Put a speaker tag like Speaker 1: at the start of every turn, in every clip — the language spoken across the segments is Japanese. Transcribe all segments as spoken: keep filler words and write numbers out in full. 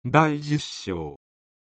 Speaker 1: だいじゅっ章。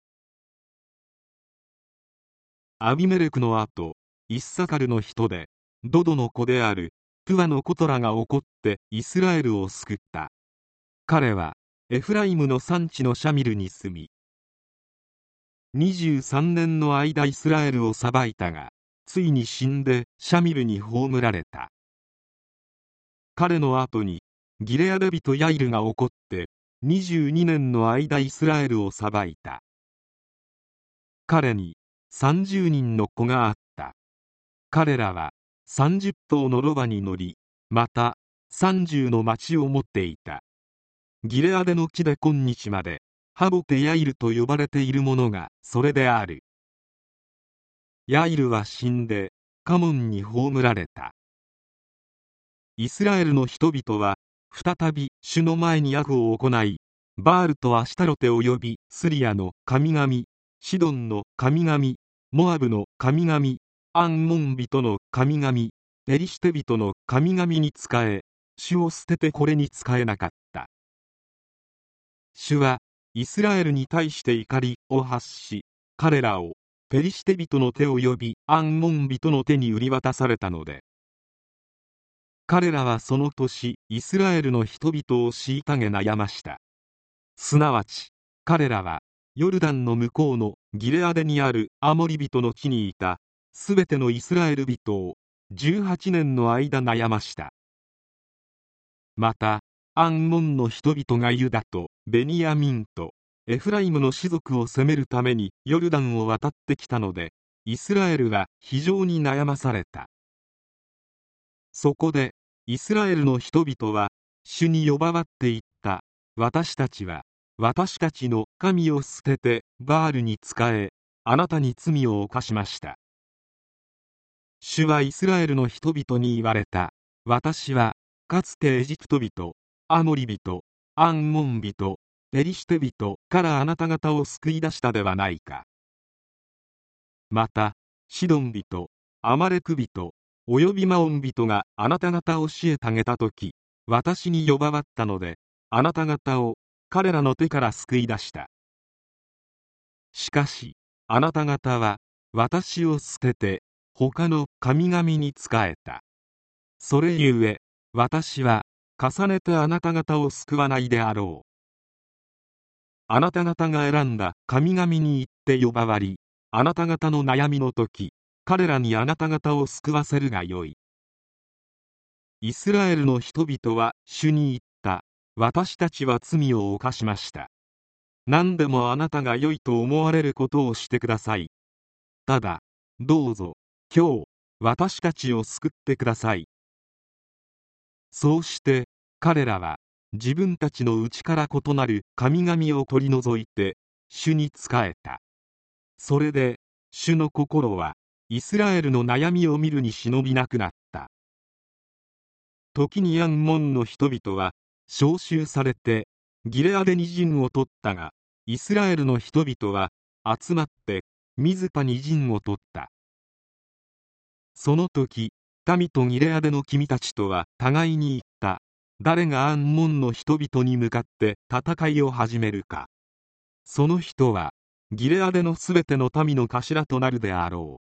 Speaker 1: アビメレクの後、イッサカルの人でドドの子であるプワのコトラが起こってイスラエルを救った。彼はエフライムの山地のシャミルに住み、にじゅうさんねんの間イスラエルを裁いたが、ついに死んでシャミルに葬られた。彼の後にギレアデ人ヤイルが起こってにじゅうにねんの間イスラエルを裁いた。彼にさんじゅうにんの子があった。彼らはさんじゅっとうのロバに乗り、またさんじゅうの町を持っていた。ギレアデの地で今日までハボテヤイルと呼ばれているものがそれである。ヤイルは死んでカモンに葬られた。イスラエルの人々は再び主の前に悪を行い、バールとアシタロテを呼び、スリアの神々、シドンの神々、モアブの神々、アンモン人の神々、ペリシテ人の神々に仕え、主を捨ててこれに仕えなかった。主はイスラエルに対して怒りを発し、彼らをペリシテ人の手を呼び、アンモン人の手に売り渡されたので、彼らはその年イスラエルの人々を虐げ悩ました。すなわち彼らはヨルダンの向こうのギレアデにあるアモリ人の地にいたすべてのイスラエル人をじゅうはちねんの間悩ました。またアンモンの人々がユダとベニヤミンとエフライムの士族を攻めるためにヨルダンを渡ってきたので、イスラエルは非常に悩まされた。そこでイスラエルの人々は主に呼ばわっていった。私たちは私たちの神を捨ててバールに仕え、あなたに罪を犯しました。主はイスラエルの人々に言われた。私はかつてエジプト人、アモリ人、アンモン人、ペリシテ人からあなた方を救い出したではないか。またシドン人、アマレク人およびマオン人があなた方を教えてあげたとき、私に呼ばわったので、あなた方を彼らの手から救い出した。しかし、あなた方は私を捨てて他の神々に仕えた。それゆえ、私は重ねてあなた方を救わないであろう。あなた方が選んだ神々に行って呼ばわり、あなた方の悩みの時、彼らにあなた方を救わせるがよい。イスラエルの人々は主に言った。私たちは罪を犯しました。何でもあなたが良いと思われることをしてください。ただ、どうぞ、今日、私たちを救ってください。そうして、彼らは、自分たちの内から異なる神々を取り除いて、主に仕えた。それで、主の心は、イスラエルの悩みを見るに忍びなくなった。時にアンモンの人々は召集されてギレアデに陣を取ったが、イスラエルの人々は集まってミズパに陣を取った。その時民とギレアデの君たちとは互いに言った。誰がアンモンの人々に向かって戦いを始めるか。その人はギレアデのすべての民の頭となるであろう。